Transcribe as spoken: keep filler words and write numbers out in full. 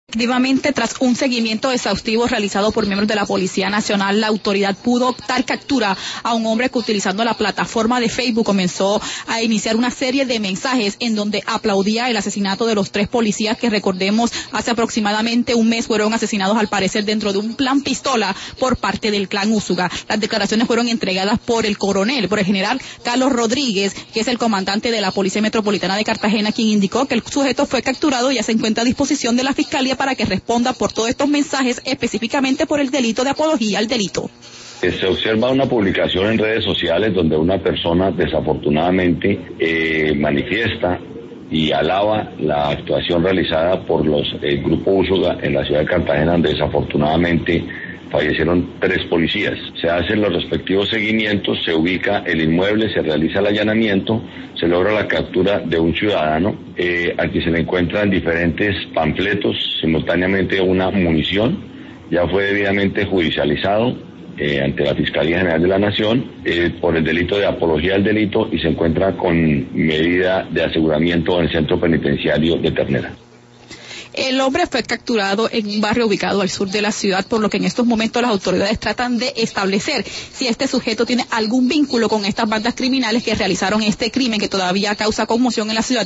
Efectivamente, tras un seguimiento exhaustivo realizado por miembros de la Policía Nacional, la autoridad pudo dar captura a un hombre que, utilizando la plataforma de Facebook, comenzó a iniciar una serie de mensajes en donde aplaudía el asesinato de los tres policías que, recordemos, hace aproximadamente un mes fueron asesinados, al parecer dentro de un plan pistola por parte del clan Úsuga. Las declaraciones fueron entregadas por el coronel, por el general Carlos Rodríguez, que es el comandante de la Policía Metropolitana de Cartagena, quien indicó que el sujeto fue capturado y ya se encuentra a disposición de la Fiscalía para que responda por todos estos mensajes, específicamente por el delito de apología al delito. Se observa una publicación en redes sociales donde una persona desafortunadamente eh, manifiesta y alaba la actuación realizada por los el grupo Úsuga en la ciudad de Cartagena, donde desafortunadamente fallecieron tres policías. Se hacen los respectivos seguimientos, se ubica el inmueble, se realiza el allanamiento, se logra la captura de un ciudadano. Eh, aquí se le encuentran diferentes panfletos, simultáneamente una munición. Ya fue debidamente judicializado eh, ante la Fiscalía General de la Nación eh, por el delito de apología al delito y se encuentra con medida de aseguramiento en el centro penitenciario de Ternera. El hombre fue capturado en un barrio ubicado al sur de la ciudad, por lo que en estos momentos las autoridades tratan de establecer si este sujeto tiene algún vínculo con estas bandas criminales que realizaron este crimen que todavía causa conmoción en la ciudad.